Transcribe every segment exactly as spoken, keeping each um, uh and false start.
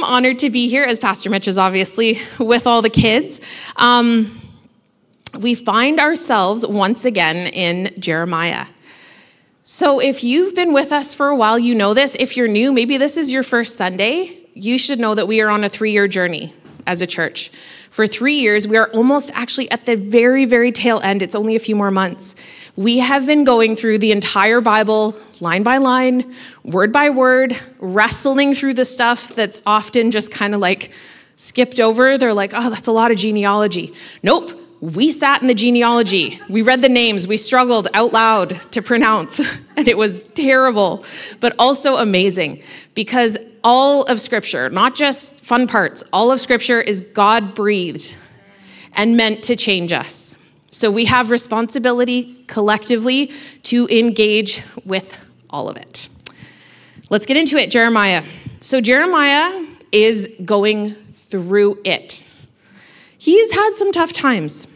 honored to be here, as Pastor Mitch is obviously with all the kids. Um, we find ourselves once again in Jeremiah. So if you've been with us for a while, you know this. If you're new, maybe this is your first Sunday, you should know that we are on a three-year journey as a church. For three years, we are almost actually at the very, very tail end. It's only a few more months. We have been going through the entire Bible, line by line, word by word, wrestling through the stuff that's often just kind of like skipped over. They're like, oh, that's a lot of genealogy. Nope. We sat in the genealogy. We read the names. We struggled out loud to pronounce, and it was terrible, but also amazing because all of Scripture, not just fun parts, all of Scripture is God-breathed and meant to change us. So we have responsibility collectively to engage with all of it. Let's get into it, Jeremiah. So Jeremiah is going through it. He's had some tough times.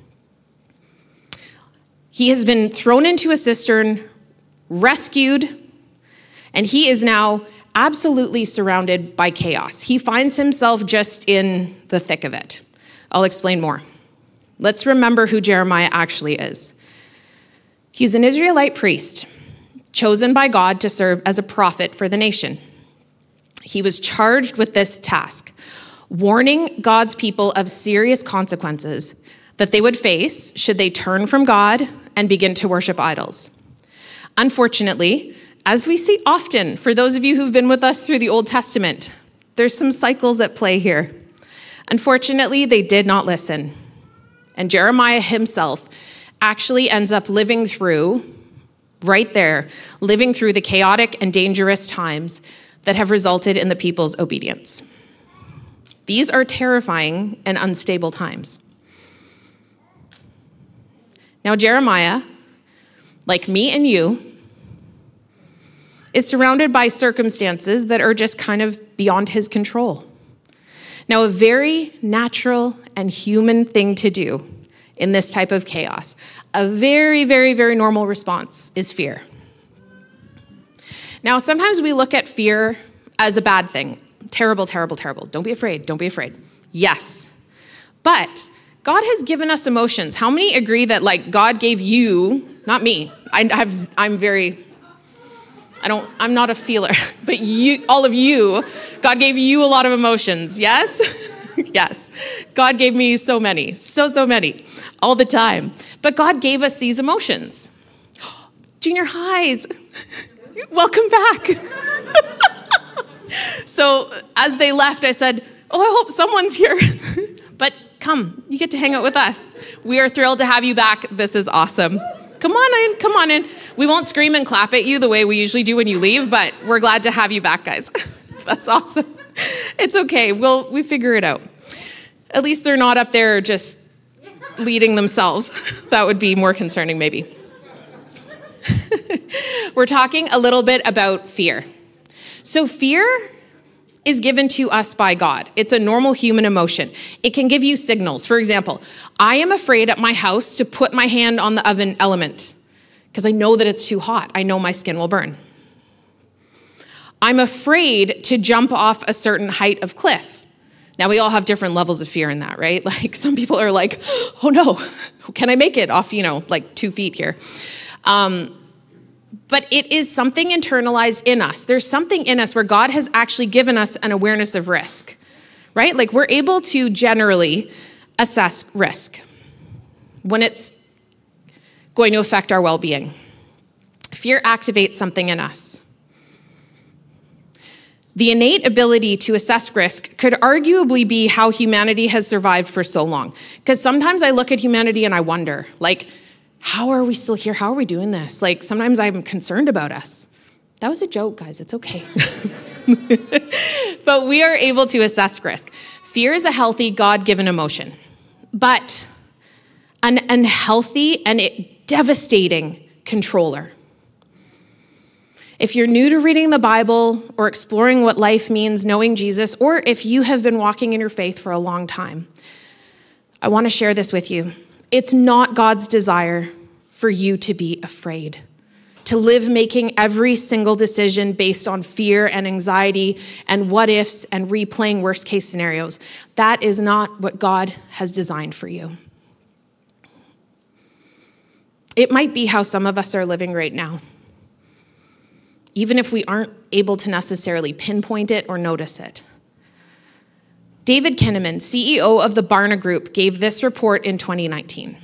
He has been thrown into a cistern, rescued, and he is now absolutely surrounded by chaos. He finds himself just in the thick of it. I'll explain more. Let's remember who Jeremiah actually is. He's an Israelite priest, chosen by God to serve as a prophet for the nation. He was charged with this task, warning God's people of serious consequences that they would face should they turn from God and begin to worship idols. Unfortunately, as we see often, for those of you who've been with us through the Old Testament, there's some cycles at play here. Unfortunately, they did not listen. And Jeremiah himself actually ends up living through, right there, living through the chaotic and dangerous times that have resulted in the people's obedience. These are terrifying and unstable times. Now, Jeremiah, like me and you, is surrounded by circumstances that are just kind of beyond his control. Now, a very natural and human thing to do in this type of chaos, a very, very, very normal response is fear. Now, sometimes we look at fear as a bad thing. Terrible, terrible, terrible. Don't be afraid. Don't be afraid. Yes. But God has given us emotions. How many agree that like God gave you, not me, I have, I'm very, I don't, I'm not a feeler, but you, all of you, God gave you a lot of emotions. Yes? Yes. God gave me so many, so, so many, all the time. But God gave us these emotions. Junior highs, welcome back. So as they left, I said, oh, I hope someone's here. But come, you get to hang out with us. We are thrilled to have you back. This is awesome. Come on in, come on in. We won't scream and clap at you the way we usually do when you leave, but we're glad to have you back, guys. That's awesome. It's okay, we'll we figure it out. At least they're not up there just leading themselves. That would be more concerning, maybe. We're talking a little bit about fear. So fear is given to us by God. It's a normal human emotion. It can give you signals. For example, I am afraid at my house to put my hand on the oven element because I know that it's too hot. I know my skin will burn. I'm afraid to jump off a certain height of cliff. Now, we all have different levels of fear in that, right? Like some people are like, oh no, can I make it off, you know, like two feet here? Um, But it is something internalized in us. There's something in us where God has actually given us an awareness of risk, right? Like we're able to generally assess risk when it's going to affect our well-being. Fear activates something in us. The innate ability to assess risk could arguably be how humanity has survived for so long. Because sometimes I look at humanity and I wonder, like, how are we still here? How are we doing this? Like, sometimes I'm concerned about us. That was a joke, guys. It's okay. But we are able to assess risk. Fear is a healthy, God-given emotion, but an unhealthy and devastating controller. If you're new to reading the Bible or exploring what life means, knowing Jesus, or if you have been walking in your faith for a long time, I want to share this with you. It's not God's desire for you to be afraid, to live making every single decision based on fear and anxiety and what ifs and replaying worst case scenarios. That is not what God has designed for you. It might be how some of us are living right now, even if we aren't able to necessarily pinpoint it or notice it. David Kinnaman, C E O of the Barna Group, gave this report in twenty nineteen.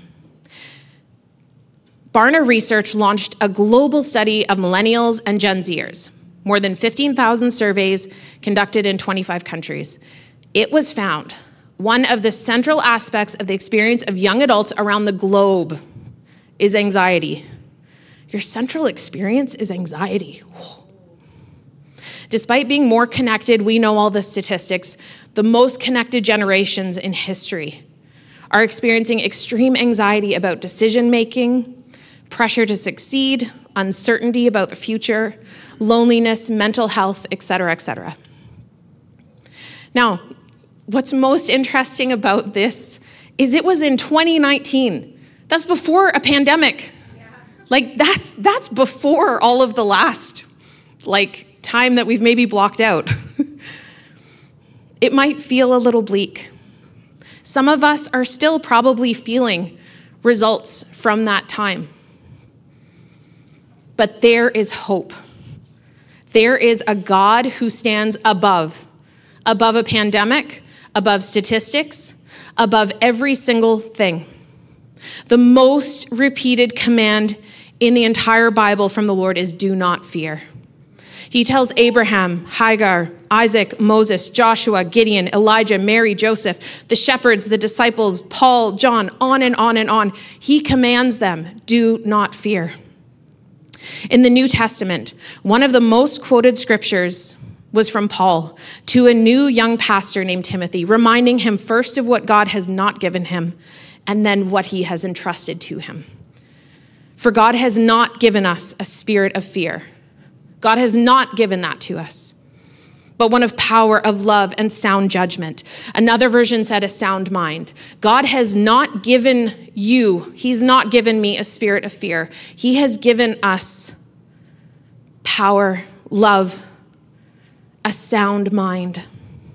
Barna Research launched a global study of millennials and Gen Zers, more than fifteen thousand surveys conducted in twenty-five countries. It was found one of the central aspects of the experience of young adults around the globe is anxiety. Your central experience is anxiety. Whoa. Despite being more connected, we know all the statistics, the most connected generations in history are experiencing extreme anxiety about decision-making, pressure to succeed, uncertainty about the future, loneliness, mental health, et cetera, et cetera. Now, what's most interesting about this is it was in twenty nineteen. That's before a pandemic. Yeah. Like that's that's before all of the last like time that we've maybe blocked out. It might feel a little bleak. Some of us are still probably feeling results from that time. But there is hope. There is a God who stands above, above a pandemic, above statistics, above every single thing. The most repeated command in the entire Bible from the Lord is do not fear. He tells Abraham, Hagar, Isaac, Moses, Joshua, Gideon, Elijah, Mary, Joseph, the shepherds, the disciples, Paul, John, on and on and on. He commands them, do not fear. In the New Testament, one of the most quoted scriptures was from Paul to a new young pastor named Timothy, reminding him first of what God has not given him and then what he has entrusted to him. For God has not given us a spirit of fear. God has not given that to us, but one of power, of love, and sound judgment. Another version said a sound mind. God has not given you, he's not given me a spirit of fear. He has given us power, love, a sound mind.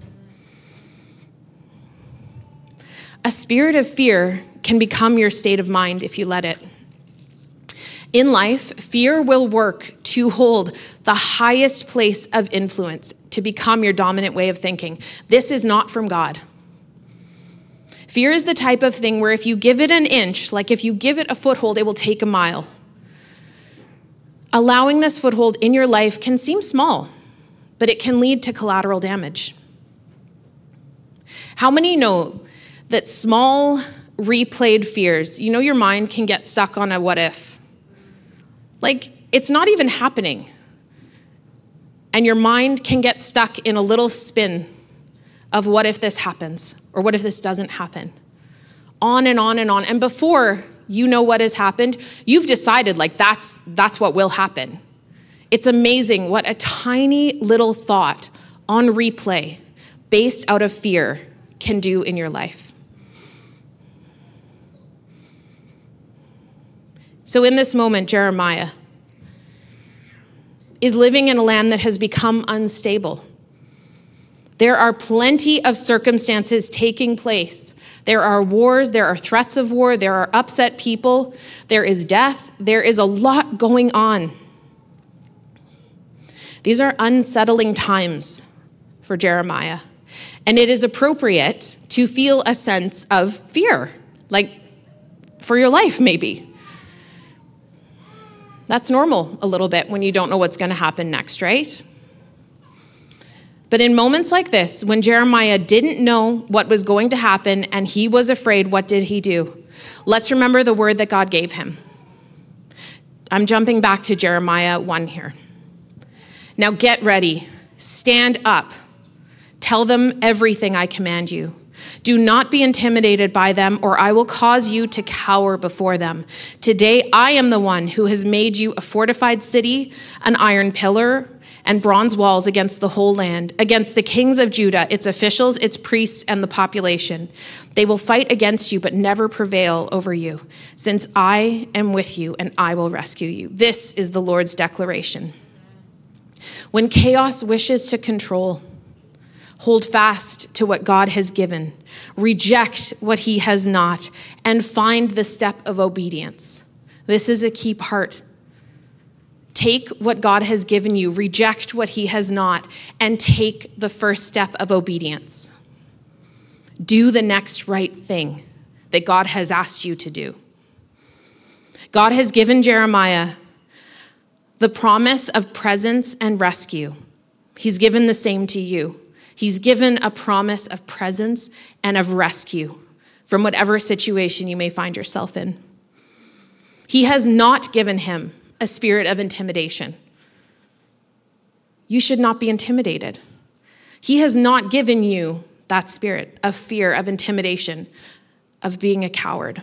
A spirit of fear can become your state of mind if you let it. In life, fear will work to hold the highest place of influence, to become your dominant way of thinking. This is not from God. Fear is the type of thing where if you give it an inch, like if you give it a foothold, it will take a mile. Allowing this foothold in your life can seem small, but it can lead to collateral damage. How many know that small replayed fears, you know your mind can get stuck on a what if? Like, it's not even happening. And your mind can get stuck in a little spin of what if this happens or what if this doesn't happen. On and on and on. And before you know what has happened, you've decided like that's that's what will happen. It's amazing what a tiny little thought on replay based out of fear can do in your life. So in this moment, Jeremiah is living in a land that has become unstable. There are plenty of circumstances taking place. There are wars, there are threats of war, there are upset people, there is death, there is a lot going on. These are unsettling times for Jeremiah, and it is appropriate to feel a sense of fear, like for your life maybe. That's normal a little bit when you don't know what's going to happen next, right? But in moments like this, when Jeremiah didn't know what was going to happen and he was afraid, what did he do? Let's remember the word that God gave him. I'm jumping back to Jeremiah one here. Now get ready, stand up, tell them everything I command you. Do not be intimidated by them, or I will cause you to cower before them. Today, I am the one who has made you a fortified city, an iron pillar, and bronze walls against the whole land, against the kings of Judah, its officials, its priests, and the population. They will fight against you, but never prevail over you, since I am with you and I will rescue you. This is the Lord's declaration. When chaos wishes to control, hold fast to what God has given, reject what he has not, and find the step of obedience. This is a key part. Take what God has given you, reject what he has not, and take the first step of obedience. Do the next right thing that God has asked you to do. God has given Jeremiah the promise of presence and rescue. He's given the same to you. He's given a promise of presence and of rescue from whatever situation you may find yourself in. He has not given him a spirit of intimidation. You should not be intimidated. He has not given you that spirit of fear, of intimidation, of being a coward.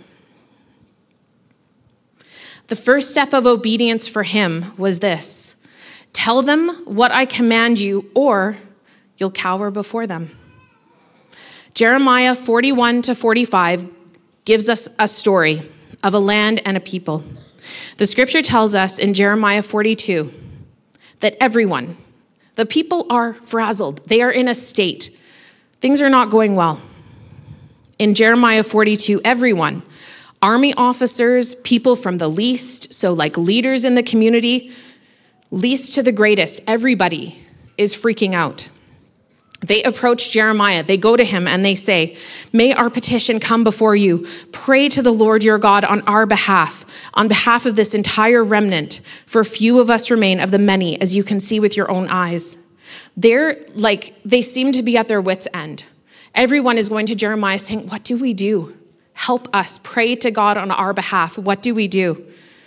The first step of obedience for him was this: tell them what I command you, or you'll cower before them. Jeremiah forty-one to forty-five gives us a story of a land and a people. The scripture tells us in Jeremiah forty-two that everyone, the people are frazzled. They are in a state. Things are not going well. In Jeremiah forty-two, everyone, army officers, people from the least, so like leaders in the community, least to the greatest, everybody is freaking out. They approach Jeremiah, they go to him and they say, may our petition come before you. Pray to the Lord your God on our behalf, on behalf of this entire remnant, for few of us remain of the many, as you can see with your own eyes. They're like, they seem to be at their wits' end. Everyone is going to Jeremiah saying, what do we do? Help us, pray to God on our behalf. What do we do?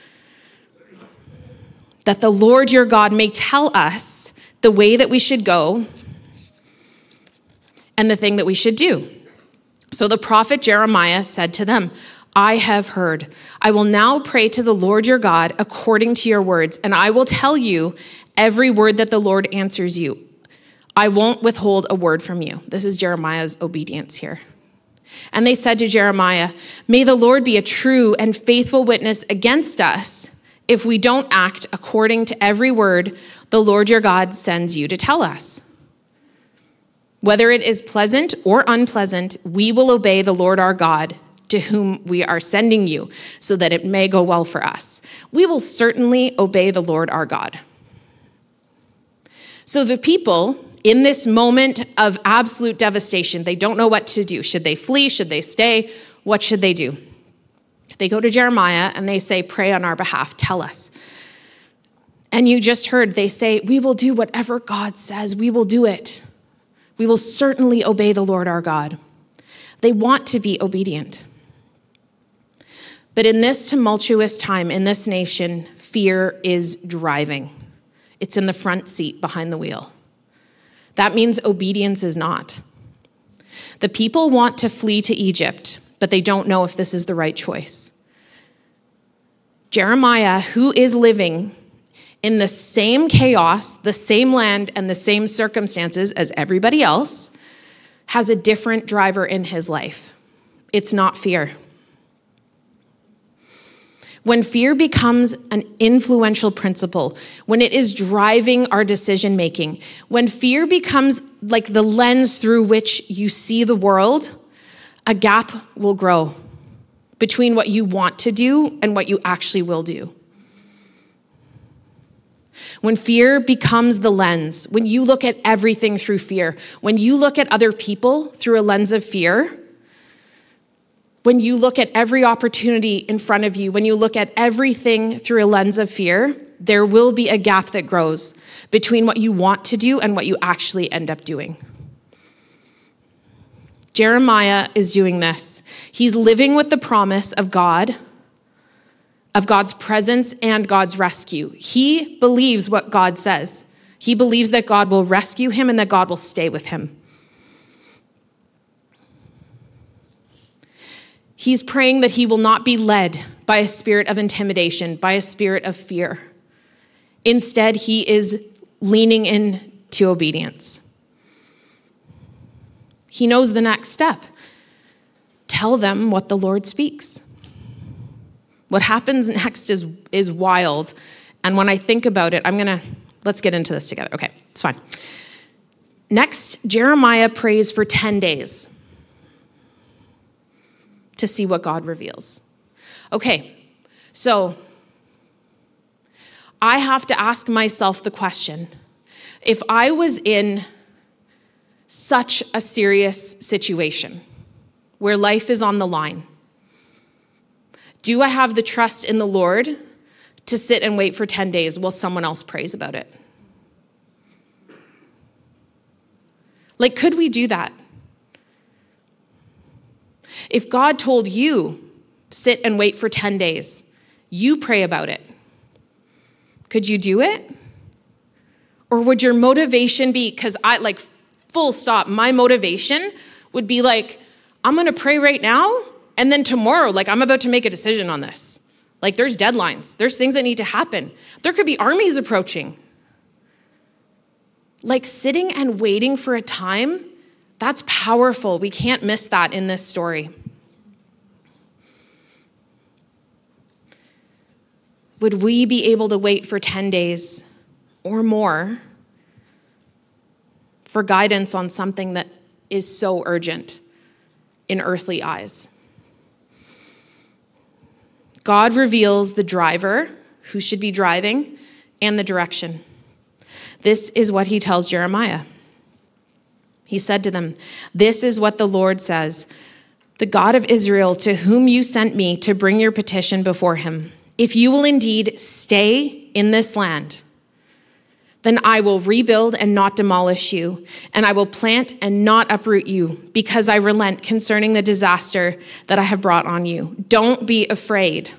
That the Lord your God may tell us the way that we should go and the thing that we should do. So the prophet Jeremiah said to them, I have heard. I will now pray to the Lord your God according to your words, and I will tell you every word that the Lord answers you. I won't withhold a word from you. This is Jeremiah's obedience here. And they said to Jeremiah, may the Lord be a true and faithful witness against us if we don't act according to every word the Lord your God sends you to tell us. Whether it is pleasant or unpleasant, we will obey the Lord our God, to whom we are sending you, so that it may go well for us. We will certainly obey the Lord our God. So the people, in this moment of absolute devastation, they don't know what to do. Should they flee? Should they stay? What should they do? They go to Jeremiah and they say, pray on our behalf, tell us. And you just heard, they say, we will do whatever God says, we will do it. We will certainly obey the Lord our God. They want to be obedient. But in this tumultuous time, in this nation, fear is driving. It's in the front seat behind the wheel. That means obedience is not. The people want to flee to Egypt, but they don't know if this is the right choice. Jeremiah, who is living in the same chaos, the same land, and the same circumstances as everybody else, has a different driver in his life. It's not fear. When fear becomes an influential principle, when it is driving our decision making, when fear becomes like the lens through which you see the world, a gap will grow between what you want to do and what you actually will do. When fear becomes the lens, when you look at everything through fear, when you look at other people through a lens of fear, when you look at every opportunity in front of you, when you look at everything through a lens of fear, there will be a gap that grows between what you want to do and what you actually end up doing. Jeremiah is doing this. He's living with the promise of God, of God's presence and God's rescue. He believes what God says. He believes that God will rescue him and that God will stay with him. He's praying that he will not be led by a spirit of intimidation, by a spirit of fear. Instead, he is leaning into obedience. He knows the next step. Tell them what the Lord speaks. What happens next is, is wild. And when I think about it, I'm going to, let's get into this together. Okay, it's fine. Next, Jeremiah prays for ten days to see what God reveals. Okay, so I have to ask myself the question, if I was in such a serious situation where life is on the line, do I have the trust in the Lord to sit and wait for ten days while someone else prays about it? Like, could we do that? If God told you, sit and wait for ten days, you pray about it, could you do it? Or would your motivation be, because I, like, full stop, my motivation would be like, I'm going to pray right now, and then tomorrow, like, I'm about to make a decision on this. Like, there's deadlines. There's things that need to happen. There could be armies approaching. Like, sitting and waiting for a time, that's powerful. We can't miss that in this story. Would we be able to wait for ten days or more for guidance on something that is so urgent in earthly eyes? God reveals the driver, who should be driving, and the direction. This is what he tells Jeremiah. He said to them, "This is what the Lord says, the God of Israel, to whom you sent me to bring your petition before him. If you will indeed stay in this land, then I will rebuild and not demolish you, and I will plant and not uproot you, because I relent concerning the disaster that I have brought on you. Don't be afraid.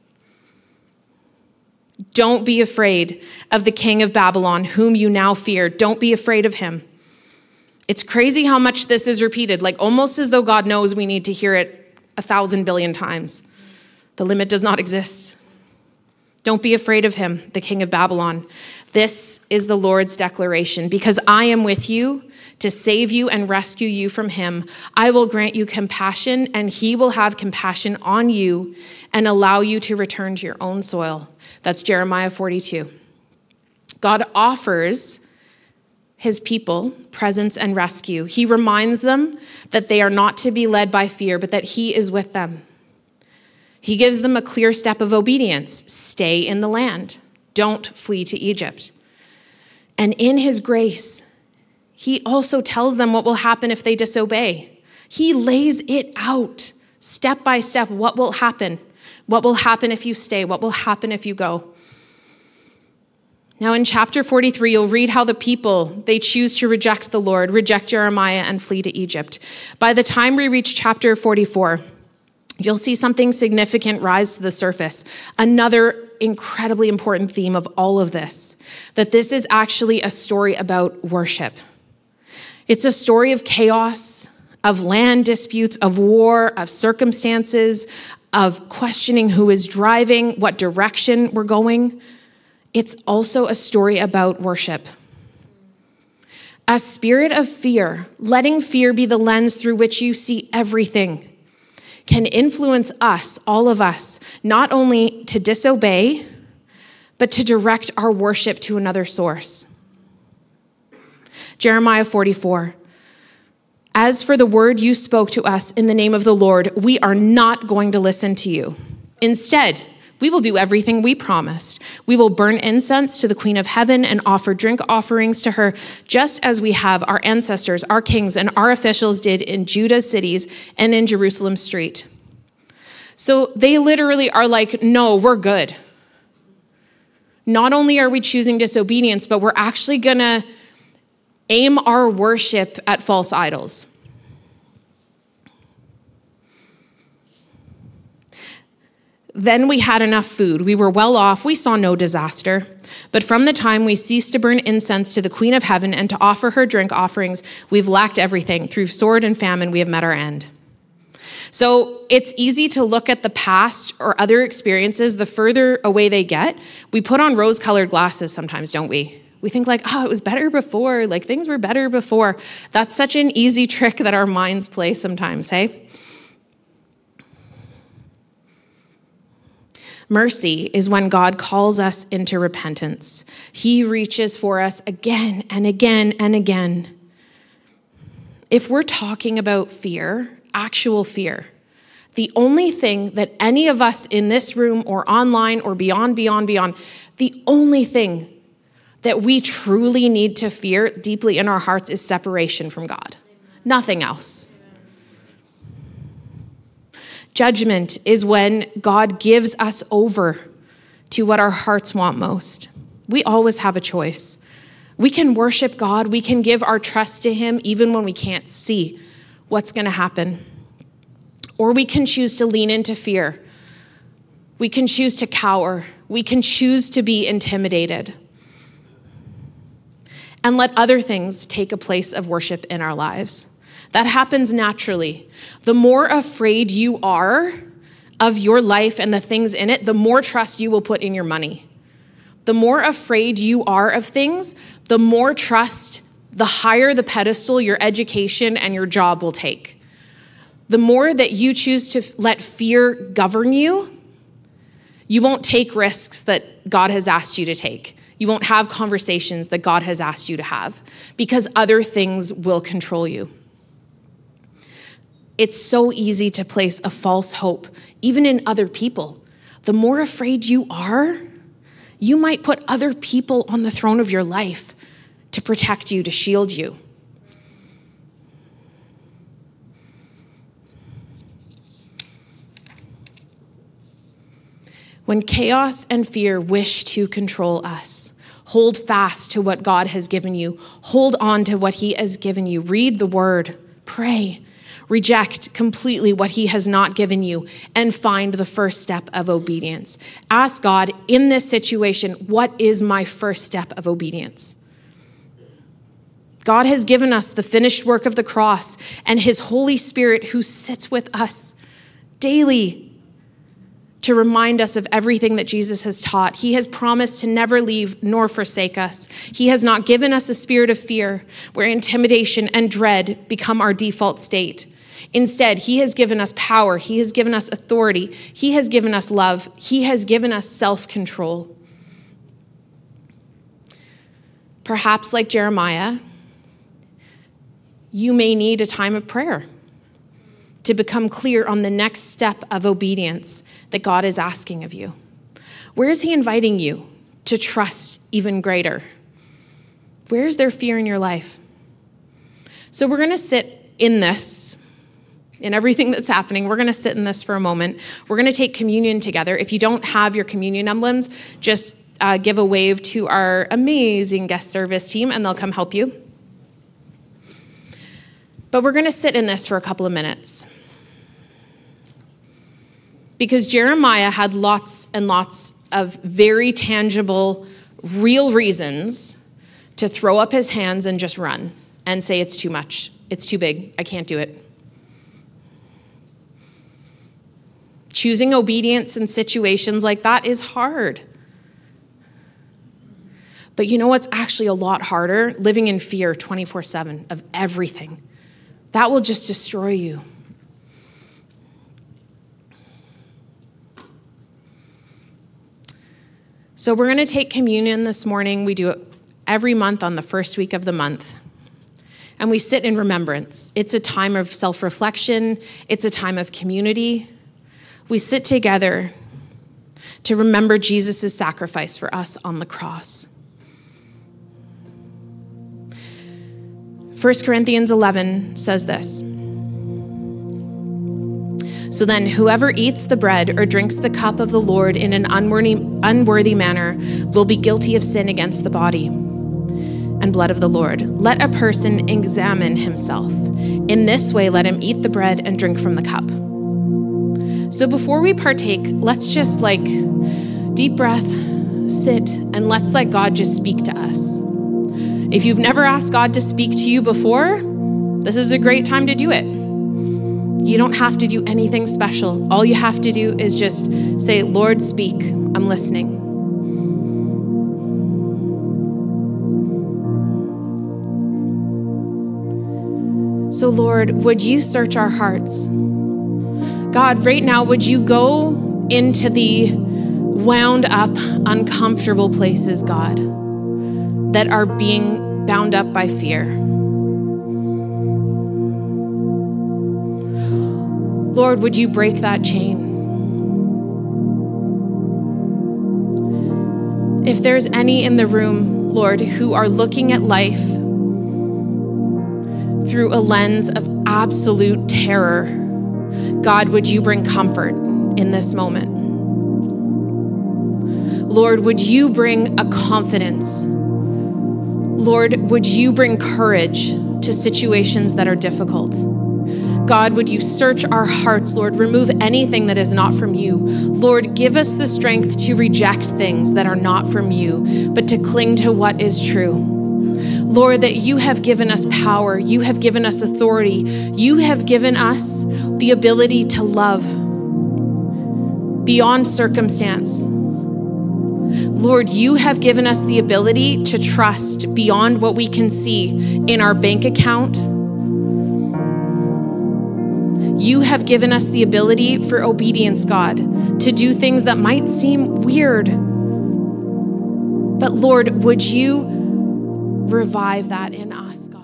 Don't be afraid of the king of Babylon, whom you now fear. Don't be afraid of him." It's crazy how much this is repeated, like almost as though God knows we need to hear it a thousand billion times. The limit does not exist. Don't be afraid of him, the king of Babylon. This is the Lord's declaration. Because I am with you to save you and rescue you from him, I will grant you compassion, and he will have compassion on you and allow you to return to your own soil. That's Jeremiah forty-two. God offers his people presence and rescue. He reminds them that they are not to be led by fear, but that he is with them. He gives them a clear step of obedience. Stay in the land. Don't flee to Egypt. And in his grace, he also tells them what will happen if they disobey. He lays it out step by step. What will happen? What will happen if you stay? What will happen if you go? Now in chapter forty-three, you'll read how the people, they choose to reject the Lord, reject Jeremiah, and flee to Egypt. By the time we reach chapter forty-four, you'll see something significant rise to the surface. Another incredibly important theme of all of this, that this is actually a story about worship. It's a story of chaos, of land disputes, of war, of circumstances, of questioning who is driving, what direction we're going. It's also a story about worship. A spirit of fear, letting fear be the lens through which you see everything, can influence us, all of us, not only to disobey, but to direct our worship to another source. Jeremiah forty-four. As for the word you spoke to us in the name of the Lord, we are not going to listen to you. Instead, we will do everything we promised. We will burn incense to the Queen of Heaven and offer drink offerings to her, just as we have our ancestors, our kings, and our officials did in Judah's cities and in Jerusalem street. So they literally are like, no, we're good. Not only are we choosing disobedience, but we're actually going to aim our worship at false idols. Then we had enough food. We were well off. We saw no disaster. But from the time we ceased to burn incense to the Queen of Heaven and to offer her drink offerings, we've lacked everything. Through sword and famine, we have met our end. So it's easy to look at the past or other experiences. The further away they get, we put on rose-colored glasses sometimes, don't we? We think like, oh, it was better before, like things were better before. That's such an easy trick that our minds play sometimes, hey? Mercy is when God calls us into repentance. He reaches for us again and again and again. If we're talking about fear, actual fear, the only thing that any of us in this room or online or beyond, beyond, beyond, the only thing that we truly need to fear deeply in our hearts is separation from God. Nothing else. Judgment is when God gives us over to what our hearts want most. We always have a choice. We can worship God. We can give our trust to him even when we can't see what's going to happen. Or we can choose to lean into fear. We can choose to cower. We can choose to be intimidated and let other things take a place of worship in our lives. That happens naturally. The more afraid you are of your life and the things in it, the more trust you will put in your money. The more afraid you are of things, the more trust, the higher the pedestal your education and your job will take. The more that you choose to let fear govern you, you won't take risks that God has asked you to take. You won't have conversations that God has asked you to have because other things will control you. It's so easy to place a false hope, even in other people. The more afraid you are, you might put other people on the throne of your life to protect you, to shield you. When chaos and fear wish to control us, hold fast to what God has given you. Hold on to what he has given you. Read the word. Pray. Reject completely what he has not given you and find the first step of obedience. Ask God, in this situation, what is my first step of obedience? God has given us the finished work of the cross and his Holy Spirit who sits with us daily to remind us of everything that Jesus has taught. He has promised to never leave nor forsake us. He has not given us a spirit of fear where intimidation and dread become our default state. Instead, he has given us power. He has given us authority. He has given us love. He has given us self-control. Perhaps like Jeremiah, you may need a time of prayer to become clear on the next step of obedience that God is asking of you. Where is he inviting you to trust even greater? Where is there fear in your life? So we're going to sit in this, in everything that's happening. We're going to sit in this for a moment. We're going to take communion together. If you don't have your communion emblems, just uh, give a wave to our amazing guest service team and they'll come help you. But we're going to sit in this for a couple of minutes. Because Jeremiah had lots and lots of very tangible, real reasons to throw up his hands and just run and say, it's too much. It's too big. I can't do it. Choosing obedience in situations like that is hard. But you know what's actually a lot harder? Living in fear twenty-four seven of everything. That will just destroy you. So we're going to take communion this morning. We do it every month on the first week of the month. And we sit in remembrance. It's a time of self-reflection. It's a time of community. We sit together to remember Jesus' sacrifice for us on the cross. First Corinthians eleven says this. So then, whoever eats the bread or drinks the cup of the Lord in an unworthy, unworthy manner will be guilty of sin against the body and blood of the Lord. Let a person examine himself. In this way, let him eat the bread and drink from the cup. So before we partake, let's just like deep breath, sit, and let's let God just speak to us. If you've never asked God to speak to you before, this is a great time to do it. You don't have to do anything special. All you have to do is just say, Lord, speak. I'm listening. So Lord, would you search our hearts? God, right now, would you go into the wound up, uncomfortable places, God, that are being bound up by fear? Lord, would you break that chain? If there's any in the room, Lord, who are looking at life through a lens of absolute terror, God, would you bring comfort in this moment? Lord, would you bring a confidence? Lord, would you bring courage to situations that are difficult? God, would you search our hearts, Lord, remove anything that is not from you. Lord, give us the strength to reject things that are not from you, but to cling to what is true. Lord, that you have given us power, you have given us authority, you have given us the ability to love beyond circumstance. Lord, you have given us the ability to trust beyond what we can see in our bank account. You have given us the ability for obedience, God, to do things that might seem weird. But Lord, would you revive that in us, God?